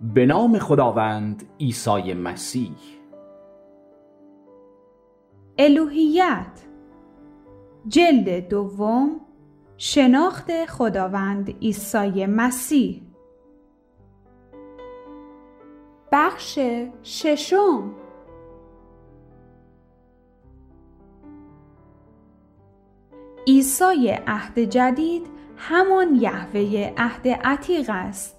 به نام خداوند عیسی مسیح. الوهیت جلد دوم، شناخت خداوند عیسی مسیح. بخش ششم. عیسی عهد جدید همان یهوه عهد عتیق است.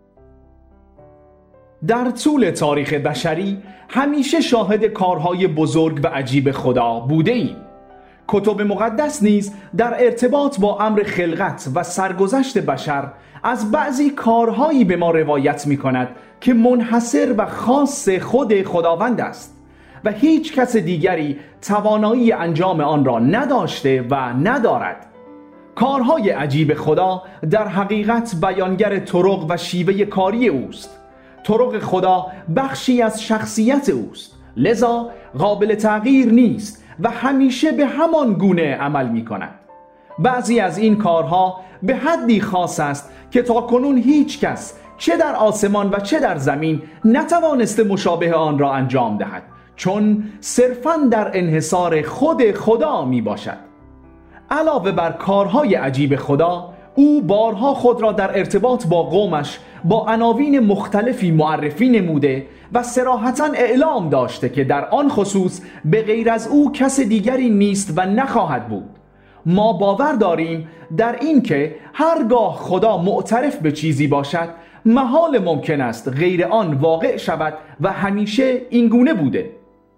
در طول تاریخ بشری همیشه شاهد کارهای بزرگ و عجیب خدا بوده ایم. کتب مقدس نیز در ارتباط با امر خلقت و سرگذشت بشر از بعضی کارهایی به ما روایت می کند که منحصر و خاص خود خداوند است و هیچ کس دیگری توانایی انجام آن را نداشته و ندارد. کارهای عجیب خدا در حقیقت بیانگر طرق و شیوه کاری اوست. طرق خدا بخشی از شخصیت اوست، لذا قابل تغییر نیست و همیشه به همان گونه عمل می کند. بعضی از این کارها به حدی خاص است که تاکنون هیچ کس چه در آسمان و چه در زمین نتوانسته مشابه آن را انجام دهد، چون صرفاً در انحصار خود خدا می باشد. علاوه بر کارهای عجیب خدا، او بارها خود را در ارتباط با قومش با عناوین مختلفی معرفی نموده و صراحتاً اعلام داشته که در آن خصوص به غیر از او کس دیگری نیست و نخواهد بود. ما باور داریم در این که هرگاه خدا معترف به چیزی باشد، محال ممکن است غیر آن واقع شود و همیشه این گونه بوده.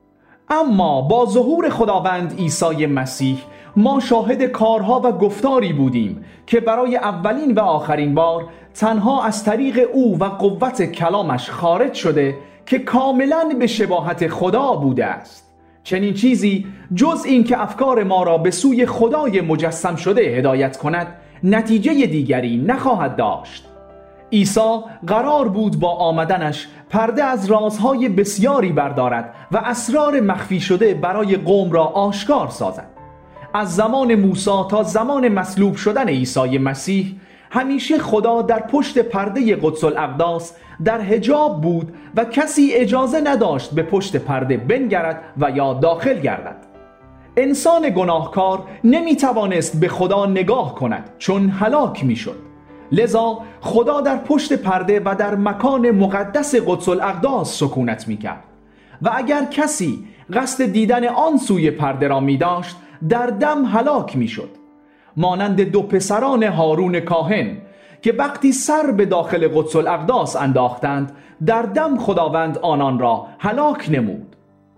اما با ظهور خداوند عیسی مسیح ما شاهد کارها و گفتاری بودیم که برای اولین و آخرین بار تنها از طریق او و قوت کلامش خارج شده که کاملاً به شباهت خدا بوده است. چنین چیزی جز این که افکار ما را به سوی خدای مجسم شده هدایت کند نتیجه دیگری نخواهد داشت. عیسی قرار بود با آمدنش پرده از رازهای بسیاری بردارد و اسرار مخفی شده برای قوم را آشکار سازد. از زمان موسی تا زمان مصلوب شدن عیسی مسیح همیشه خدا در پشت پرده قدس الاقداس در حجاب بود و کسی اجازه نداشت به پشت پرده بنگرد و یا داخل گردد. انسان گناهکار نمیتوانست به خدا نگاه کند چون هلاک میشد. لذا خدا در پشت پرده و در مکان مقدس قدس الاقداس سکونت میکرد و اگر کسی قصد دیدن آن سوی پرده را میداشت در دم هلاک میشد، مانند دو پسران هارون کاهن که وقتی سر به داخل قدس الاقداس انداختند در دم خداوند آنان را هلاک نمود.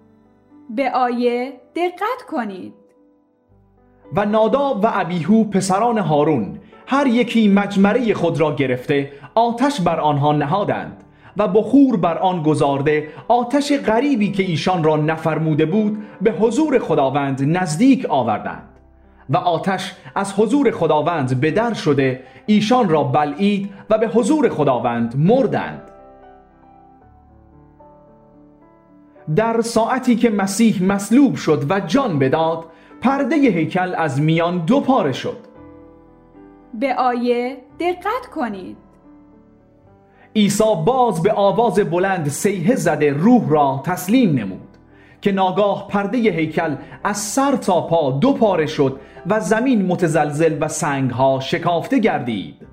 به آیه دقت کنید. و ناداب و ابیهو پسران هارون هر یکی مجمره خود را گرفته آتش بر آنها نهادند و بخور بر آن گذارده آتش غریبی که ایشان را نفرموده بود به حضور خداوند نزدیک آوردند و آتش از حضور خداوند به در شده ایشان را بلعید و به حضور خداوند مردند. در ساعتی که مسیح مصلوب شد و جان بداد، پرده هیکل از میان دو پاره شد. به آیه دقت کنید. عیسی باز به آواز بلند صیحه زده روح را تسلیم نمود که ناگاه پرده هیکل از سر تا پا دو پاره شد و زمین متزلزل و سنگها شکافته گردید.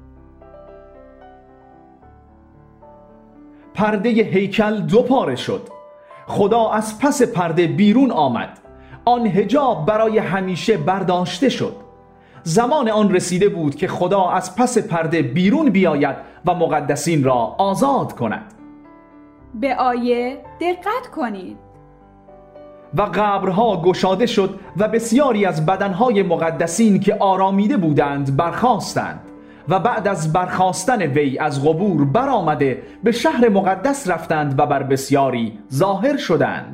پرده هیکل دو پاره شد. خدا از پس پرده بیرون آمد. آن حجاب برای همیشه برداشته شد. زمان آن رسیده بود که خدا از پس پرده بیرون بیاید و مقدسین را آزاد کند. به آیه دقت کنید. و قبرها گشاده شد و بسیاری از بدنهای مقدسین که آرامیده بودند برخاستند و بعد از برخاستن وی از قبور برآمده به شهر مقدس رفتند و بر بسیاری ظاهر شدند.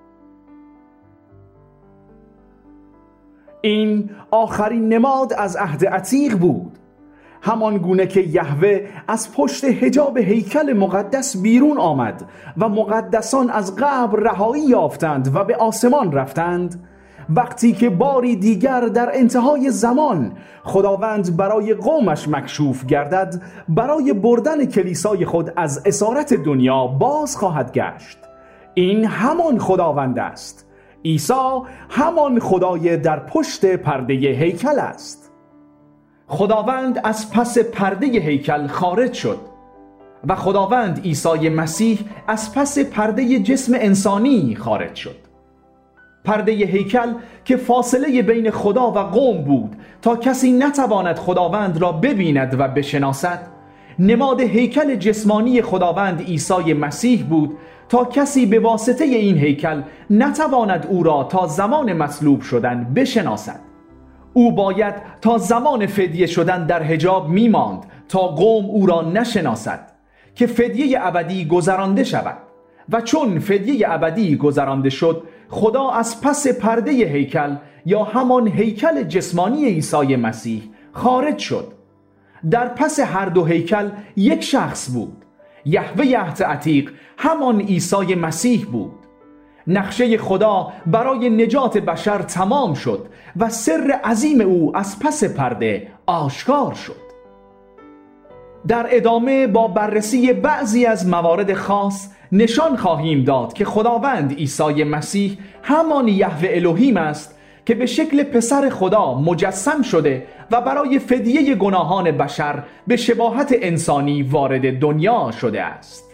این آخرین نماد از عهد عتیق بود، همان گونه که یهوه از پشت حجاب هیکل مقدس بیرون آمد و مقدسان از قبر رهایی یافتند و به آسمان رفتند وقتی که باری دیگر در انتهای زمان خداوند برای قومش مکشوف گردد، برای بردن کلیسای خود از اسارت دنیا باز خواهد گشت. این همان خداوند است. عیسی همان خدای در پشت پرده هیکل است. خداوند از پس پرده هیکل خارج شد و خداوند عیسی مسیح از پس پرده جسم انسانی خارج شد. پرده هیکل که فاصله بین خدا و قوم بود تا کسی نتواند خداوند را ببیند و بشناسد، نماد هیکل جسمانی خداوند عیسی مسیح بود تا کسی به واسطه این هیکل نتواند او را تا زمان مصلوب شدن بشناسد. او باید تا زمان فدیه شدن در حجاب میماند تا قوم او را نشناسد که فدیه ابدی گذرانده شود. و چون فدیه ابدی گذرانده شد، خدا از پس پرده هیکل یا همان هیکل جسمانی عیسی مسیح خارج شد. در پس هر دو هیکل یک شخص بود. یهوه عهد عتیق همان عیسی مسیح بود. نقشه خدا برای نجات بشر تمام شد و سر عظیم او از پس پرده آشکار شد. در ادامه با بررسی بعضی از موارد خاص نشان خواهیم داد که خداوند عیسی مسیح همان یهوه الوهیم است که به شکل پسر خدا مجسم شده و برای فدیه گناهان بشر به شباهت انسانی وارد دنیا شده است.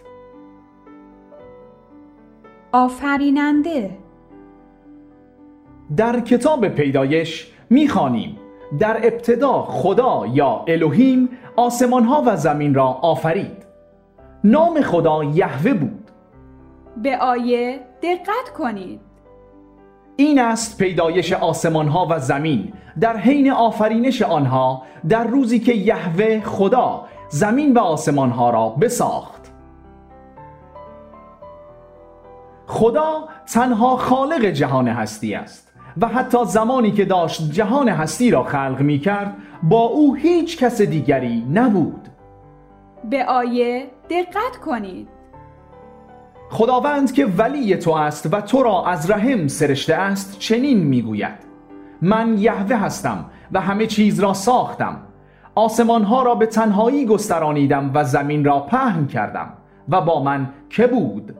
آفریننده. در کتاب پیدایش می‌خوانیم در ابتدا خدا یا الوهیم آسمان‌ها و زمین را آفرید. نام خدا یهوه بود. به آیه دقت کنید. این است پیدایش آسمان‌ها و زمین در حین آفرینش آنها در روزی که یهوه خدا زمین و آسمان‌ها را بساخت. خدا تنها خالق جهان هستی است و حتی زمانی که داشت جهان هستی را خلق می کرد با او هیچ کس دیگری نبود. به آیه دقت کنید. خداوند که ولی تو است و تو را از رحم سرشته است چنین می گوید: من یهوه هستم و همه چیز را ساختم. آسمانها را به تنهایی گسترانیدم و زمین را پهن کردم و با من که بود.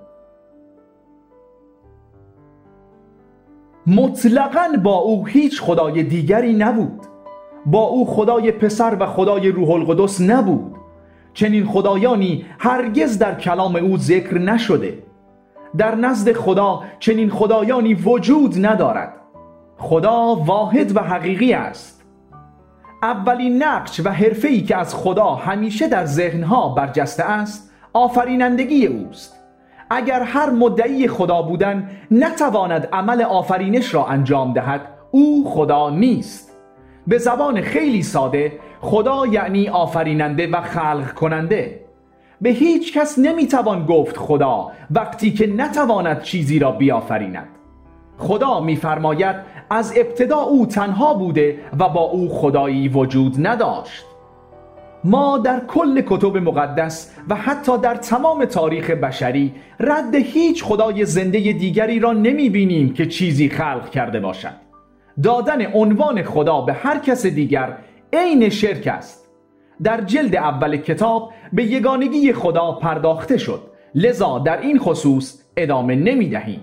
مطلقاً با او هیچ خدای دیگری نبود. با او خدای پسر و خدای روح القدس نبود. چنین خدایانی هرگز در کلام او ذکر نشده. در نزد خدا چنین خدایانی وجود ندارد. خدا واحد و حقیقی است. اولین نقش و حرفه‌ای که از خدا همیشه در ذهنها برجسته است آفرینندگی اوست. اگر هر مدعی خدا بودن نتواند عمل آفرینش را انجام دهد، او خدا نیست. به زبان خیلی ساده، خدا یعنی آفریننده و خلق کننده. به هیچ کس نمیتوان گفت خدا وقتی که نتواند چیزی را بیافریند. خدا میفرماید از ابتدا او تنها بوده و با او خدایی وجود نداشت. ما در کل کتب مقدس و حتی در تمام تاریخ بشری رد هیچ خدای زنده دیگری را نمی بینیم که چیزی خلق کرده باشد. دادن عنوان خدا به هر کس دیگر عین شرک است. در جلد اول کتاب به یگانگی خدا پرداخته شد، لذا در این خصوص ادامه نمی دهیم.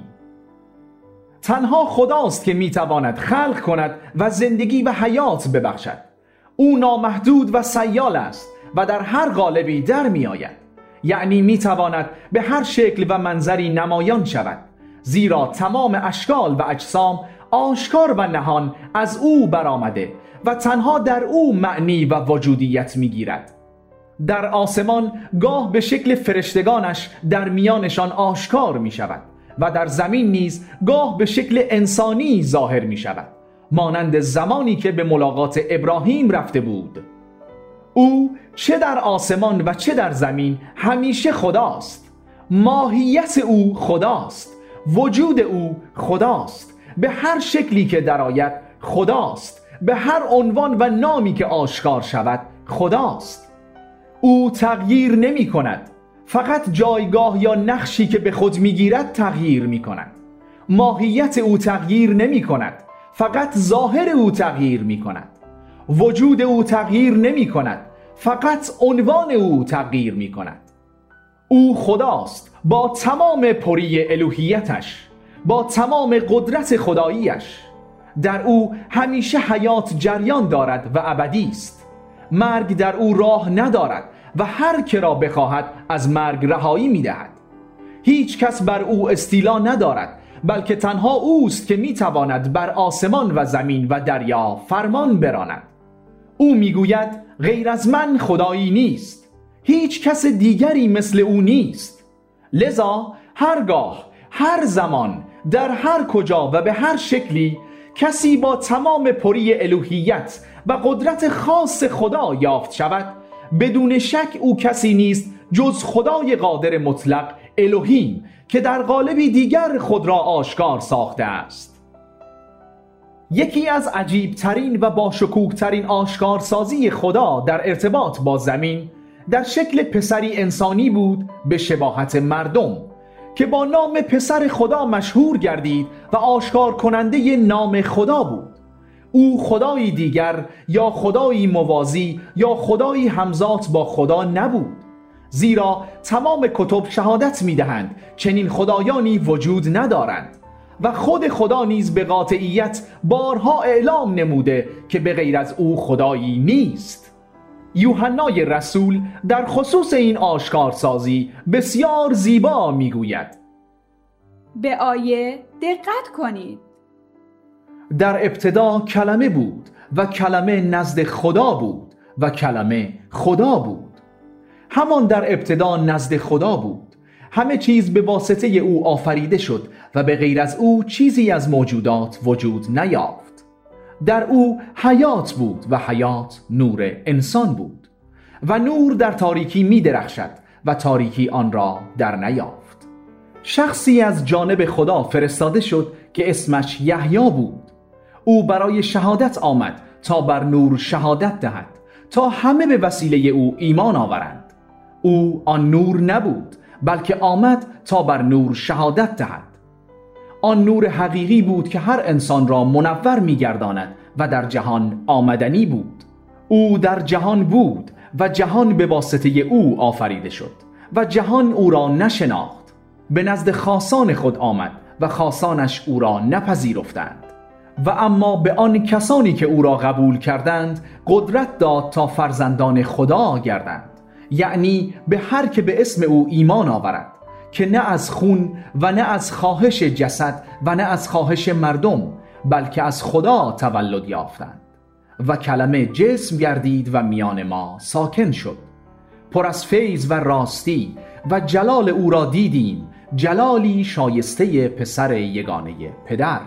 تنها خداست که می تواند خلق کند و زندگی و حیات ببخشد. او نامحدود و سیال است و در هر قالبی در می آید. یعنی می تواند به هر شکل و منظری نمایان شود، زیرا تمام اشکال و اجسام آشکار و نهان از او برآمده و تنها در او معنی و وجودیت می گیرد. در آسمان گاه به شکل فرشتگانش در میانشان آشکار می شود و در زمین نیز گاه به شکل انسانی ظاهر می شود، مانند زمانی که به ملاقات ابراهیم رفته بود. او چه در آسمان و چه در زمین همیشه خداست. ماهیت او خداست. وجود او خداست. به هر شکلی که درآید خداست. به هر عنوان و نامی که آشکار شود خداست. او تغییر نمی کند. فقط جایگاه یا نقشی که به خود می گیرد تغییر می کند. ماهیت او تغییر نمی کند. فقط ظاهر او تغییر می کند. وجود او تغییر نمی کند، فقط عنوان او تغییر می کند. او خداست با تمام پری الوهیتش، با تمام قدرت خداییش. در او همیشه حیات جریان دارد و ابدی است. مرگ در او راه ندارد و هر که را بخواهد از مرگ رهایی می دهد. هیچ کس بر او استیلا ندارد، بلکه تنها اوست که می تواند بر آسمان و زمین و دریا فرمان براند. او می گوید غیر از من خدایی نیست، هیچ کس دیگری مثل او نیست. لذا هرگاه، هر زمان، در هر کجا و به هر شکلی کسی با تمام پری الوهیت و قدرت خاص خدا یافت شود، بدون شک او کسی نیست جز خدای قادر مطلق الوهیم که در قالبی دیگر خود را آشکار ساخته است. یکی از عجیبترین و باشکوهترین آشکارسازی خدا در ارتباط با زمین در شکل پسری انسانی بود به شباهت مردم که با نام پسر خدا مشهور گردید و آشکار کننده نام خدا بود. او خدایی دیگر یا خدایی موازی یا خدایی همزاد با خدا نبود، زیرا تمام کتب شهادت می‌دهند چنین خدایانی وجود ندارند و خود خدا نیز به قاطعیت بارها اعلام نموده که به غیر از او خدایی نیست. یوحنای رسول در خصوص این آشکارسازی بسیار زیبا میگوید: به آیه دقت کنید. در ابتدا کلمه بود و کلمه نزد خدا بود و کلمه خدا بود. همان در ابتدا نزد خدا بود. همه چیز به واسطه او آفریده شد و به غیر از او چیزی از موجودات وجود نیافت. در او حیات بود و حیات نور انسان بود و نور در تاریکی می درخشد و تاریکی آن را در نیافت. شخصی از جانب خدا فرستاده شد که اسمش یحیی بود. او برای شهادت آمد تا بر نور شهادت دهد تا همه به وسیله او ایمان آورند. او آن نور نبود، بلکه آمد تا بر نور شهادت دهد. آن نور حقیقی بود که هر انسان را منور می‌گرداند و در جهان آمدنی بود. او در جهان بود و جهان به واسطه او آفریده شد و جهان او را نشناخت. به نزد خاصان خود آمد و خاصانش او را نپذیرفتند. و اما به آن کسانی که او را قبول کردند قدرت داد تا فرزندان خدا گردند، یعنی به هر که به اسم او ایمان آورد، که نه از خون و نه از خواهش جسد و نه از خواهش مردم، بلکه از خدا تولد یافتند. و کلمه جسم گردید و میان ما ساکن شد. پر از فیض و راستی و جلال او را دیدیم، جلالی شایسته پسر یگانه پدر.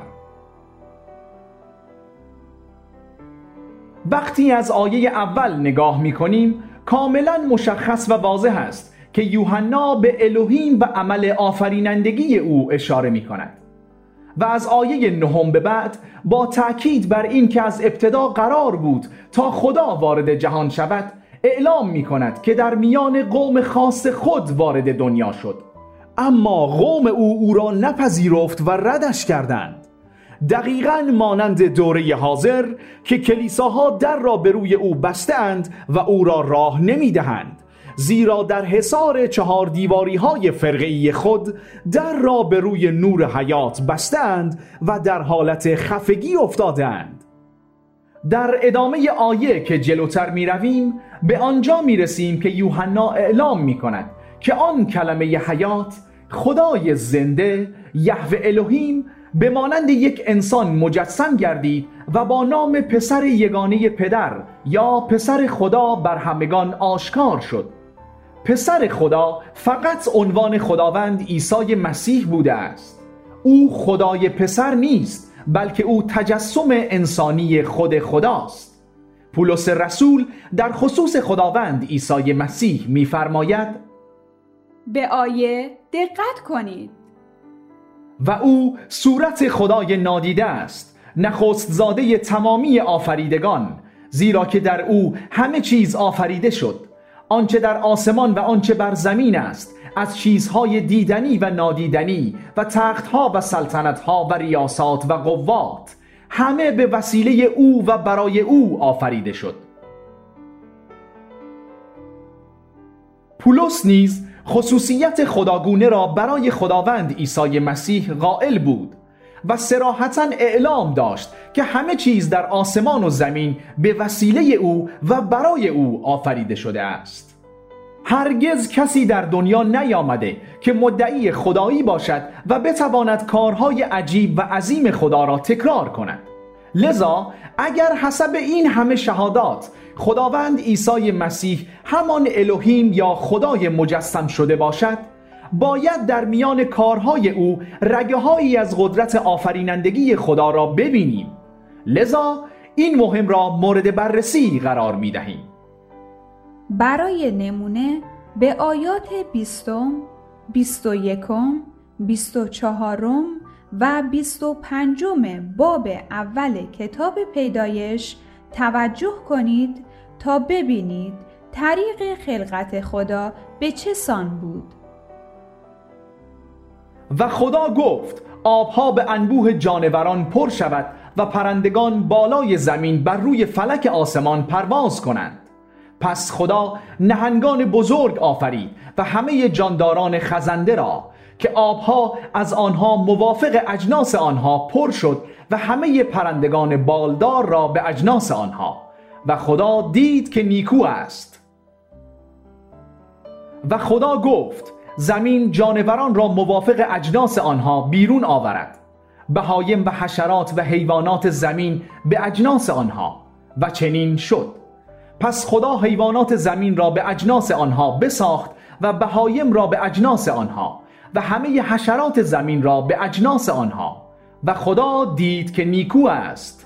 وقتی از آیه اول نگاه می‌کنیم کاملا مشخص و واضح است که یوحنا به الوهیم و عمل آفرینندگی او اشاره می‌کند و از آیه 9 به بعد با تأکید بر این که از ابتدا قرار بود تا خدا وارد جهان شود اعلام می‌کند که در میان قوم خاص خود وارد دنیا شد، اما قوم او را نپذیرفت و ردش کردند. دقیقاً مانند دوره حاضر که کلیساها در را به روی او بسته‌اند و او را راه نمی‌دهند، زیرا در حصار 4 دیواری‌های فرقه‌ای خود در را به روی نور حیات بسته‌اند و در حالت خفگی افتاده‌اند. در ادامه آیه که جلوتر می‌رویم به آنجا می‌رسیم که یوحنا اعلام می‌کند که آن کلمه حیات، خدای زنده، یهوه الوهیم، به مانند یک انسان مجسم گردید و با نام پسر یگانه پدر یا پسر خدا بر همگان آشکار شد. پسر خدا فقط عنوان خداوند عیسی مسیح بوده است. او خدای پسر نیست، بلکه او تجسم انسانی خود خداست. پولس رسول در خصوص خداوند عیسی مسیح می‌فرماید: به آیه دقت کنید. و او صورت خدای نادیده است، نخست زاده تمامی آفریدگان، زیرا که در او همه چیز آفریده شد، آنچه در آسمان و آنچه بر زمین است، از چیزهای دیدنی و نادیدنی و تختها و سلطنتها و ریاسات و قوات، همه به وسیله او و برای او آفریده شد. پولس نیز خصوصیت خداگونه را برای خداوند عیسی مسیح قائل بود و صراحتاً اعلام داشت که همه چیز در آسمان و زمین به وسیله او و برای او آفریده شده است. هرگز کسی در دنیا نیامده که مدعی خدایی باشد و بتواند کارهای عجیب و عظیم خدا را تکرار کند. لذا اگر حسب این همه شهادات خداوند عیسی مسیح همان الوهیم یا خدای مجسم شده باشد، باید در میان کارهای او رگه‌هایی از قدرت آفرینندگی خدا را ببینیم. لذا این مهم را مورد بررسی قرار می‌دهیم. برای نمونه به آیات 20، 21، 24 و 25 باب اول کتاب پیدایش توجه کنید تا ببینید طریق خلقت خدا به چه سان بود. و خدا گفت آبها به انبوه جانوران پر شود و پرندگان بالای زمین بر روی فلک آسمان پرواز کنند. پس خدا نهنگان بزرگ آفرید و همه جانداران خزنده را که آبها از آنها موافق اجناس آنها پر شد و همه پرندگان بالدار را به اجناس آنها. و خدا دید که نیکو است. و خدا گفت زمین جانوران را موافق اجناس آنها بیرون آورد، بهایم و حشرات و حیوانات زمین به اجناس آنها. و چنین شد. پس خدا حیوانات زمین را به اجناس آنها بساخت و بهایم را به اجناس آنها و همه حشرات زمین را به اجناس آنها. و خدا دید که نیکو است.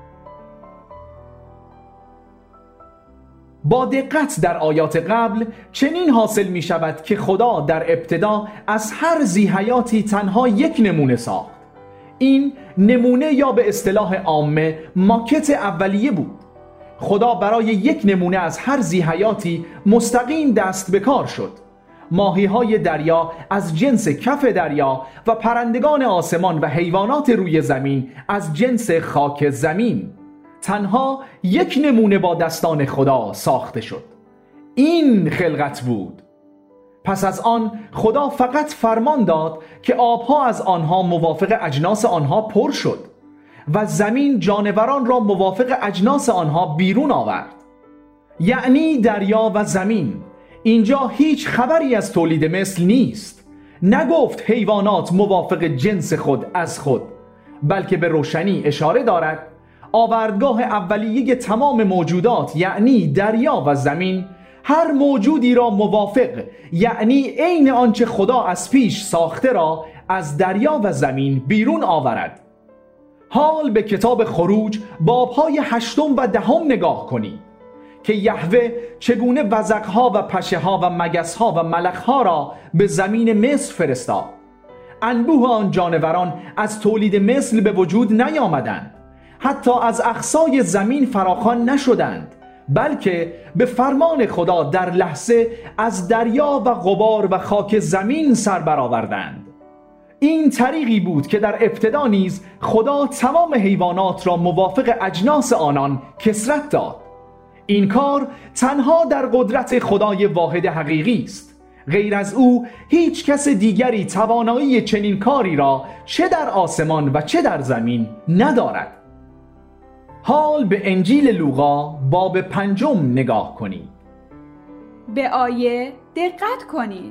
با دقت در آیات قبل چنین حاصل می شود که خدا در ابتدا از هر ذی‌حیاتی تنها یک نمونه ساخت. این نمونه یا به اصطلاح عامه ماکت اولیه بود. خدا برای یک نمونه از هر ذی‌حیاتی مستقیم دست به کار شد. ماهی‌های دریا از جنس کف دریا و پرندگان آسمان و حیوانات روی زمین از جنس خاک زمین. تنها یک نمونه با دستان خدا ساخته شد. این خلقت بود. پس از آن خدا فقط فرمان داد که آبها از آنها موافق اجناس آنها پر شد و زمین جانوران را موافق اجناس آنها بیرون آورد. یعنی دریا و زمین. اینجا هیچ خبری از تولید مثل نیست. نگفت حیوانات موافق جنس خود از خود، بلکه به روشنی اشاره دارد آوردگاه اولیه تمام موجودات یعنی دریا و زمین هر موجودی را موافق یعنی عین آنچه خدا از پیش ساخته را از دریا و زمین بیرون آورد. حال به کتاب خروج بابهای 8 و 10 نگاه کنید که یهوه چگونه وزغها و پشه‌ها و مگس‌ها و ملخ‌ها را به زمین مصر فرستاد. انبوه آن جانوران از تولید مثل به وجود نیامدند، حتی از اقصای زمین فراخوان نشدند، بلکه به فرمان خدا در لحظه از دریا و غبار و خاک زمین سر برآوردند. این طریقی بود که در ابتدا نیز خدا تمام حیوانات را موافق اجناس آنان کثرت داد. این کار تنها در قدرت خدای واحد حقیقی است. غیر از او هیچ کس دیگری توانایی چنین کاری را چه در آسمان و چه در زمین ندارد. حال به انجیل لوقا باب 5 نگاه کنید. به آیه دقت کنید.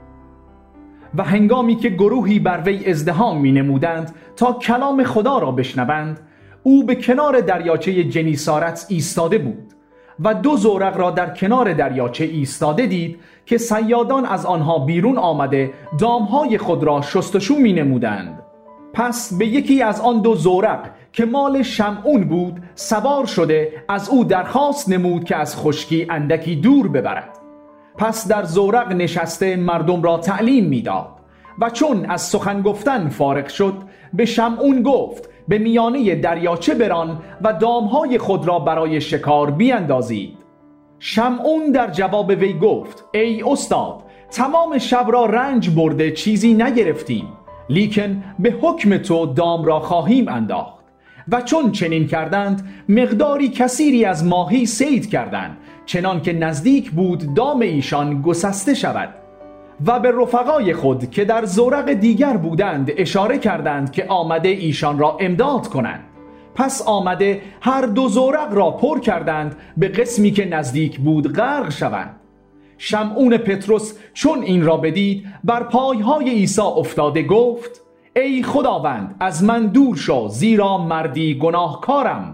و هنگامی که گروهی بر وی ازدحام می نمودند تا کلام خدا را بشنوند، او به کنار دریاچه جنیسارت ایستاده بود و 2 زورق را در کنار دریاچه ایستاده دید که صیادان از آنها بیرون آمده دامهای خود را شستشو می نمودند. پس به یکی از آن 2 زورق که مال شمعون بود سوار شده از او درخواست نمود که از خشکی اندکی دور ببرد. پس در زورق نشسته مردم را تعلیم میداد و چون از سخن گفتن فارغ شد به شمعون گفت به میانه دریاچه بران و دامهای خود را برای شکار بیاندازید. شمعون در جواب وی گفت ای استاد، تمام شب را رنج برده چیزی نگرفتیم، لیکن به حکم تو دام را خواهیم انداخت و چون چنین کردند مقداری کثیری از ماهی صید کردند، چنان که نزدیک بود دام ایشان گسسته شود. و به رفقای خود که در زورق دیگر بودند اشاره کردند که آمده ایشان را امداد کنند. پس آمده هر دو زورق را پر کردند به قسمی که نزدیک بود غرق شوند. شمعون پطرس چون این را بدید بر پایهای عیسی افتاده گفت: ای خداوند از من دور شو، زیرا مردی گناهکارم.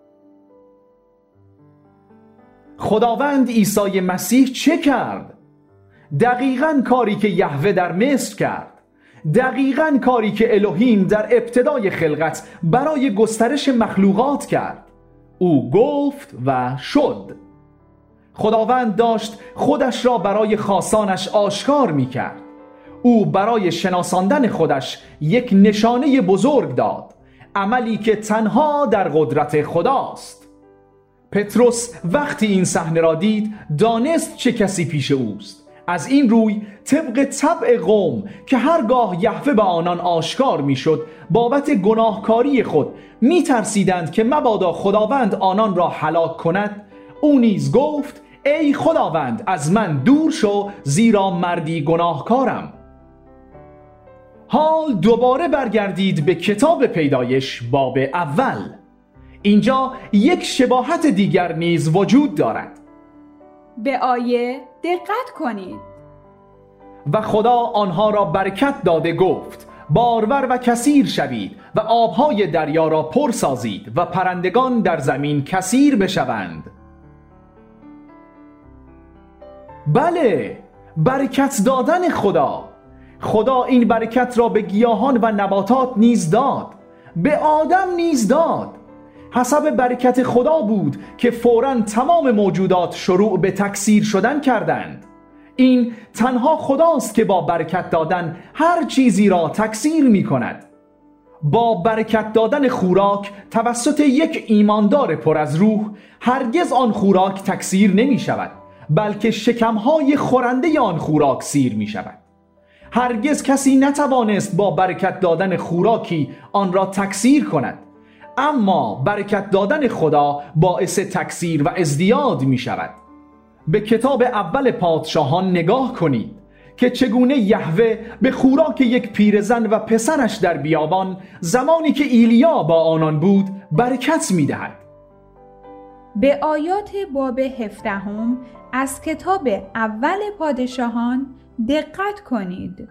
خداوند عیسی مسیح چه کرد؟ دقیقاً کاری که یهوه در مصر کرد، دقیقاً کاری که الوهیم در ابتدای خلقت برای گسترش مخلوقات کرد. او گفت و شد. خداوند داشت خودش را برای خاصانش آشکار می کرد. او برای شناساندن خودش یک نشانه بزرگ داد، عملی که تنها در قدرت خداست. پطرس وقتی این صحنه را دید دانست چه کسی پیش اوست. از این روی طبق طبع قوم که هرگاه یهوه به آنان آشکار میشد بابت گناهکاری خود میترسیدند که مبادا خداوند آنان را هلاک کند، او نیز گفت: ای خداوند از من دور شو، زیرا مردی گناهکارم. حال دوباره برگردید به کتاب پیدایش باب اول. اینجا یک شباهت دیگر نیز وجود دارد. به آیه دقت کنید. و خدا آنها را برکت داده گفت: بارور و کثیر شوید و آبهای دریا را پر سازید و پرندگان در زمین کثیر بشوند. بله، برکت دادن خدا. خدا این برکت را به گیاهان و نباتات نیز داد، به آدم نیز داد. حسب برکت خدا بود که فوراً تمام موجودات شروع به تکثیر شدن کردند. این تنها خداست که با برکت دادن هر چیزی را تکثیر می کند. با برکت دادن خوراک توسط یک ایماندار پر از روح هرگز آن خوراک تکثیر نمی شود، بلکه شکمهای خورنده آن خوراک سیر می شود. هرگز کسی نتوانست با برکت دادن خوراکی آن را تکثیر کند، اما برکت دادن خدا باعث تکثیر و ازدیاد می شود. به کتاب اول پادشاهان نگاه کنید که چگونه یهوه به خوراک یک پیرزن و پسرش در بیابان زمانی که ایلیا با آنان بود برکت می دهد. به آیات باب 17 از کتاب اول پادشاهان دقت کنید.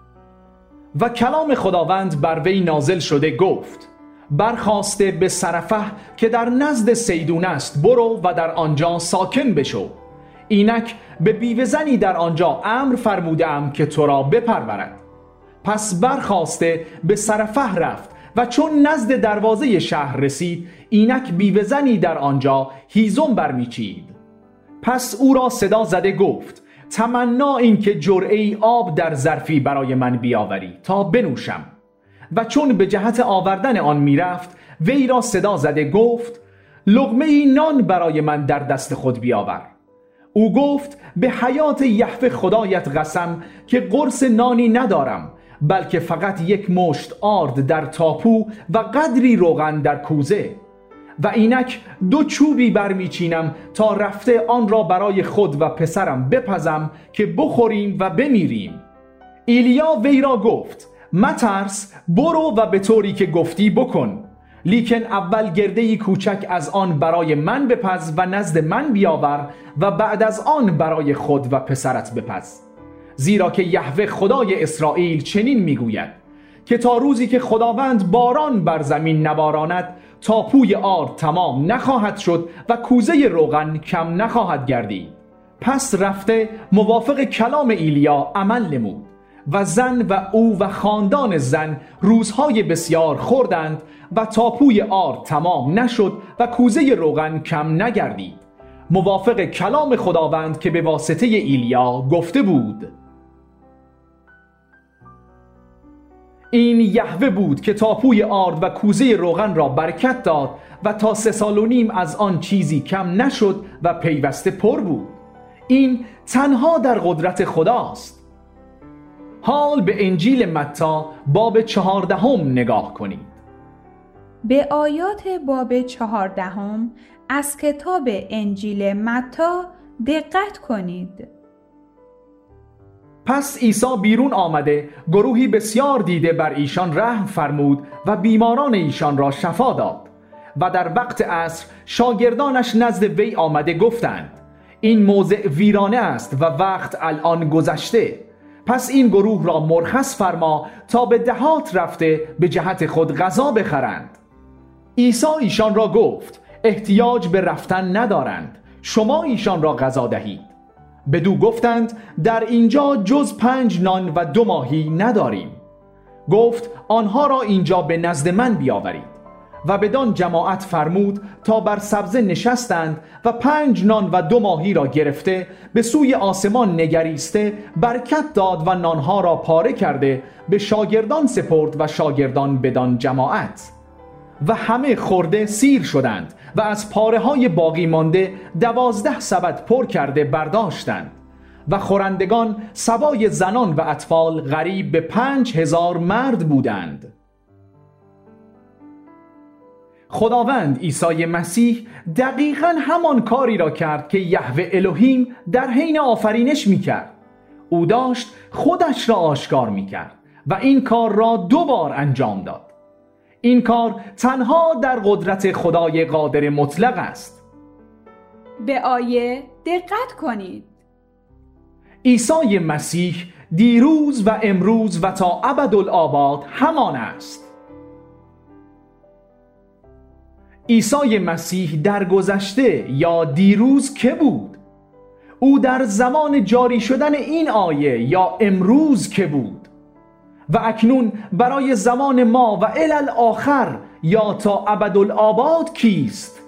و کلام خداوند بر وی نازل شده گفت: برخاسته به سرفه که در نزد سیدون است برو و در آنجا ساکن بشو. اینک به بیوه‌زنی در آنجا امر فرمودم که تو را بپرورد. پس برخاسته به سرفه رفت و چون نزد دروازه شهر رسید اینک بیوه‌زنی در آنجا هیزم برمیچید. پس او را صدا زده گفت: تمنا این که جرعه‌ای آب در ظرفی برای من بیاوری تا بنوشم. و چون به جهت آوردن آن میرفت وی را صدا زده گفت: لقمه‌ای نان برای من در دست خود بیاور. او گفت: به حیات یهوه خدایت قسم که قرص نانی ندارم، بلکه فقط یک مشت آرد در تاپو و قدری روغن در کوزه. و اینک 2 چوبی برمیچینم تا رفته آن را برای خود و پسرم بپزم که بخوریم و بمیریم. ایلیا وی را گفت: مترس، برو و به طوری که گفتی بکن، لیکن اول گرده‌ای کوچک از آن برای من بپز و نزد من بیاور و بعد از آن برای خود و پسرت بپز. زیرا که یهوه خدای اسرائیل چنین میگوید که تا روزی که خداوند باران بر زمین نباراند تاپوی آرد تمام نخواهد شد و کوزه روغن کم نخواهد گردید. پس رفته موافق کلام ایلیا عمل نمود و زن و او و خاندان زن روزهای بسیار خوردند و تاپوی آرد تمام نشد و کوزه روغن کم نگردید، موافق کلام خداوند که به واسطه ایلیا گفته بود. این یهوه بود که تاپوی آرد و کوزه روغن را برکت داد و تا 3.5 سال از آن چیزی کم نشد و پیوسته پر بود. این تنها در قدرت خداست. حال به انجیل متی باب 14 نگاه کنید. به آیات باب 14 از کتاب انجیل متی دقت کنید. پس عیسی بیرون آمده گروهی بسیار دیده بر ایشان رحم فرمود و بیماران ایشان را شفا داد. و در وقت عصر شاگردانش نزد وی آمده گفتند این موضع ویرانه است و وقت الان گذشته. پس این گروه را مرخص فرما تا به دهات رفته به جهت خود غذا بخرند. عیسی ایشان را گفت احتیاج به رفتن ندارند، شما ایشان را غذا دهید. بدو گفتند در اینجا جز 5 نان و 2 ماهی نداریم. گفت آنها را اینجا به نزد من بیاورید. و بدان جماعت فرمود تا بر سبزه نشستند و 5 نان و 2 ماهی را گرفته به سوی آسمان نگریسته برکت داد و نانها را پاره کرده به شاگردان سپرد و شاگردان بدان جماعت. و همه خورده سیر شدند و از پاره های باقی مانده 12 سبد پر کرده برداشتند. و خورندگان سوای زنان و اطفال قریب به 5000 مرد بودند. خداوند عیسی مسیح دقیقاً همان کاری را کرد که یهوه الوهیم در حین آفرینش میکرد. او داشت خودش را آشکار میکرد و این کار را 2 بار انجام داد. این کار تنها در قدرت خدای قادر مطلق است. به آیه دقت کنید. عیسی مسیح دیروز و امروز و تا ابدالآباد همان است. عیسی مسیح در گذشته یا دیروز که بود؟ او در زمان جاری شدن این آیه یا امروز که بود؟ و اکنون برای زمان ما و الاخر یا تا ابدالآباد کیست؟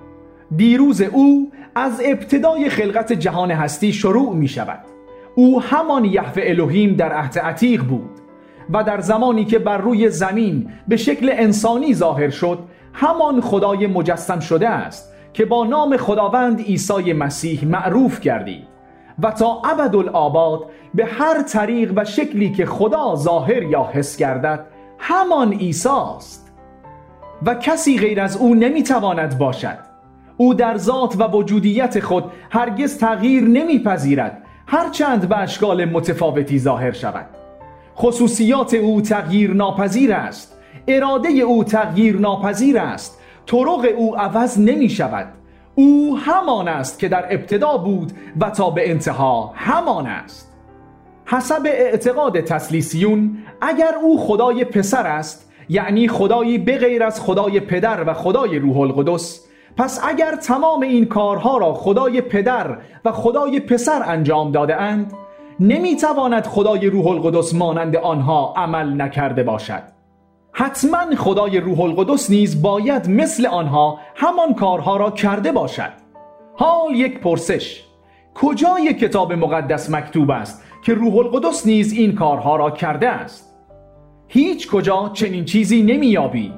دیروز او از ابتدای خلقت جهان هستی شروع می شود. او همان یهوه الوهیم در عهد عتیق بود و در زمانی که بر روی زمین به شکل انسانی ظاهر شد همان خدای مجسم شده است که با نام خداوند عیسی مسیح معروف گردید و تا ابدالآباد به هر طریق و شکلی که خدا ظاهر یا حس گردد همان عیسی است و کسی غیر از او نمیتواند باشد. او در ذات و وجودیت خود هرگز تغییر نمیپذیرد هرچند به اشکال متفاوتی ظاهر شود. خصوصیات او تغییر ناپذیر است، اراده او تغییر ناپذیر است، طرق او عوض نمی شود. او همان است که در ابتدا بود و تا به انتها همان است. حسب اعتقاد تثلیثیون اگر او خدای پسر است، یعنی خدایی بغیر از خدای پدر و خدای روح القدس، پس اگر تمام این کارها را خدای پدر و خدای پسر انجام داده اند، نمیتواند خدای روح القدس مانند آنها عمل نکرده باشد. حتما خدای روح القدس نیز باید مثل آنها همان کارها را کرده باشد. حال یک پرسش: کجای کتاب مقدس مکتوب است که روح القدس نیز این کارها را کرده است؟ هیچ کجا چنین چیزی نمیابی.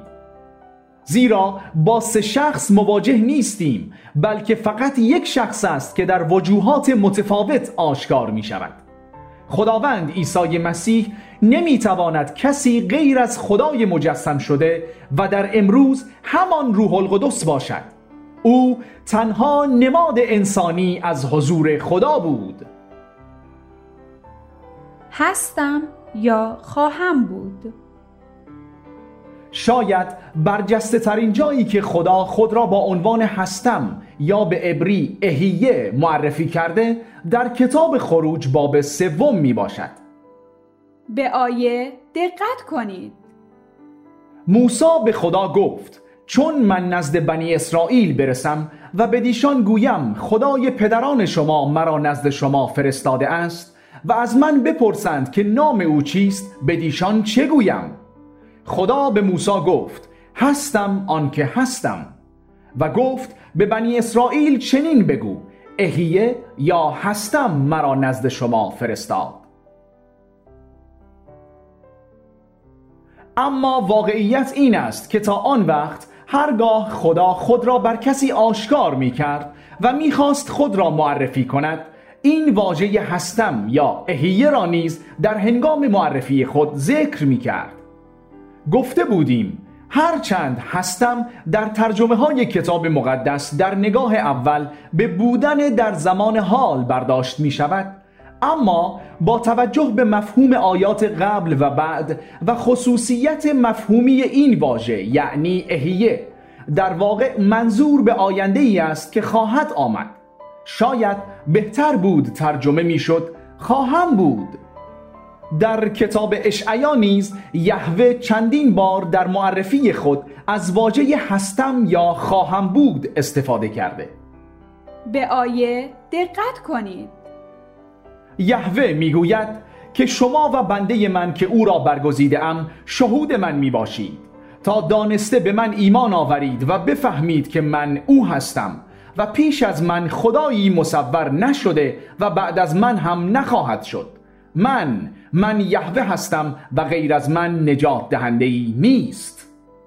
زیرا با 3 شخص مواجه نیستیم، بلکه فقط یک شخص است که در وجوهات متفاوت آشکار می شود. خداوند عیسی مسیح نمیتواند کسی غیر از خدای مجسم شده و در امروز همان روح القدس باشد. او تنها نماد انسانی از حضور خدا بود. هستم یا خواهم بود. شاید برجسته ترین جایی که خدا خود را با عنوان هستم یا به عبری احیه معرفی کرده در کتاب خروج باب 3 می باشد. به آیه دقت کنید. موسی به خدا گفت چون من نزد بنی اسرائیل برسم و بدیشان گویم خدای پدران شما مرا نزد شما فرستاده است و از من بپرسند که نام او چیست، بدیشان چه گویم؟ خدا به موسی گفت هستم آنکه هستم و گفت به بنی اسرائیل چنین بگو احیه یا هستم مرا نزد شما فرستاد. اما واقعیت این است که تا آن وقت هرگاه خدا خود را بر کسی آشکار می کرد و می خواست خود را معرفی کند، این واژه هستم یا احیه را نیز در هنگام معرفی خود ذکر می کرد. گفته بودیم هرچند هستم در ترجمه های کتاب مقدس در نگاه اول به بودن در زمان حال برداشت می شود، اما با توجه به مفهوم آیات قبل و بعد و خصوصیت مفهومی این واژه یعنی احیه، در واقع منظور به آینده ای است که خواهد آمد. شاید بهتر بود ترجمه می شد خواهم بود. در کتاب اشعیا نیز یهوه چندین بار در معرفی خود از واژه هستم یا خواهم بود استفاده کرده. به آیه دقت کنید. یهوه میگوید که شما و بنده من که او را برگزیده ام شهود من می باشید تا دانسته به من ایمان آورید و بفهمید که من او هستم و پیش از من خدایی مصور نشده و بعد از من هم نخواهد شد. من یهوه هستم و غیر از من نجات دهنده‌ای نیست.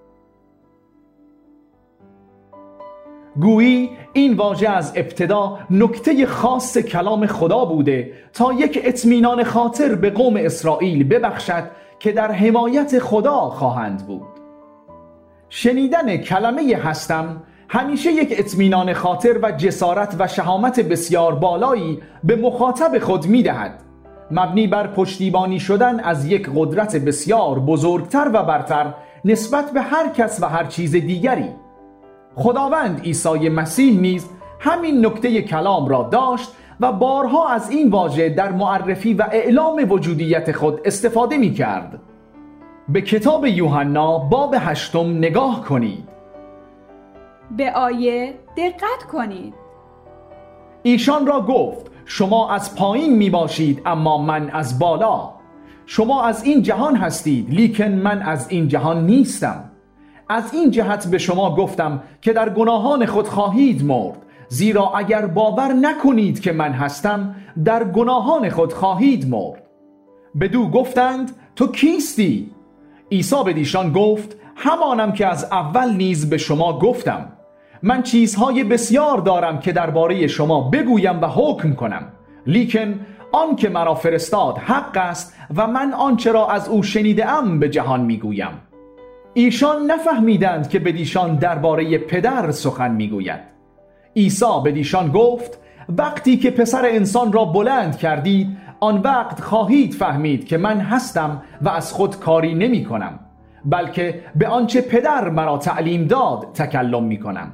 گویی این واژه از ابتدا نکته خاص کلام خدا بوده تا یک اطمینان خاطر به قوم اسرائیل ببخشد که در حمایت خدا خواهند بود. شنیدن کلمه هستم همیشه یک اطمینان خاطر و جسارت و شهامت بسیار بالایی به مخاطب خود می‌دهد، مبنی بر پشتیبانی شدن از یک قدرت بسیار بزرگتر و برتر نسبت به هر کس و هر چیز دیگری. خداوند عیسی مسیح نیز همین نکته کلام را داشت و بارها از این واژه در معرفی و اعلام وجودیت خود استفاده می کرد. به کتاب یوحنا باب 8 نگاه کنید. به آیه دقت کنید. ایشان را گفت شما از پایین می باشید اما من از بالا. شما از این جهان هستید لیکن من از این جهان نیستم. از این جهت به شما گفتم که در گناهان خود خواهید مرد، زیرا اگر باور نکنید که من هستم در گناهان خود خواهید مرد. بدو گفتند تو کیستی؟ عیسی بدیشان گفت همانم که از اول نیز به شما گفتم. من چیزهای بسیار دارم که درباره شما بگویم و حکم کنم، لیکن آن که مرا فرستاد حق است و من آنچه را از او شنیده‌ام به جهان میگویم. ایشان نفهمیدند که بدیشان درباره پدر سخن میگوید. عیسی بدیشان گفت وقتی که پسر انسان را بلند کردید آن وقت خواهید فهمید که من هستم و از خود کاری نمی کنم، بلکه به آنچه پدر مرا تعلیم داد تکلم می کنم.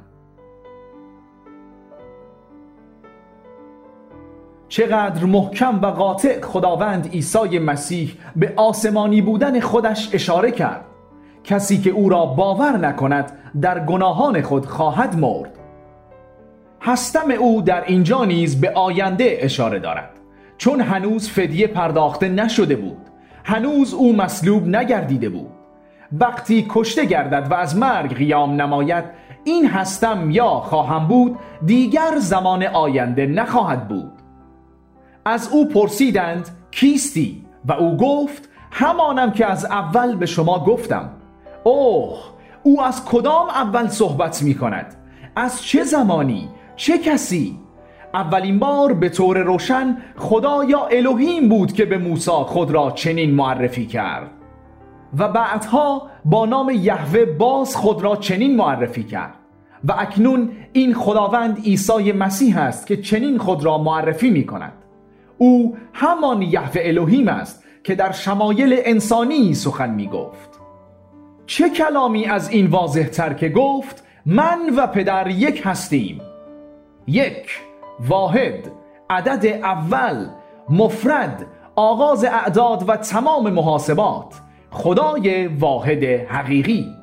چقدر محکم و قاطع خداوند عیسی مسیح به آسمانی بودن خودش اشاره کرد. کسی که او را باور نکند در گناهان خود خواهد مرد. هستم او در اینجا نیز به آینده اشاره دارد، چون هنوز فدیه پرداخته نشده بود. هنوز او مصلوب نگردیده بود. وقتی کشته گردد و از مرگ قیام نماید، این هستم یا خواهم بود دیگر زمان آینده نخواهد بود. از او پرسیدند کیستی؟ و او گفت همانم که از اول به شما گفتم. اوه، او از کدام اول صحبت می کند؟ از چه زمانی؟ چه کسی؟ اولین بار به طور روشن خدا یا الوهیم بود که به موسی خود را چنین معرفی کرد و بعدها با نام یهوه باز خود را چنین معرفی کرد و اکنون این خداوند عیسی مسیح است که چنین خود را معرفی می کند. او همان یهوه الوهیم است که در شمایل انسانی سخن می گفت. چه کلامی از این واضح تر که گفت من و پدر یک هستیم. یک، واحد، عدد اول، مفرد، آغاز اعداد و تمام محاسبات، خدای واحد حقیقی.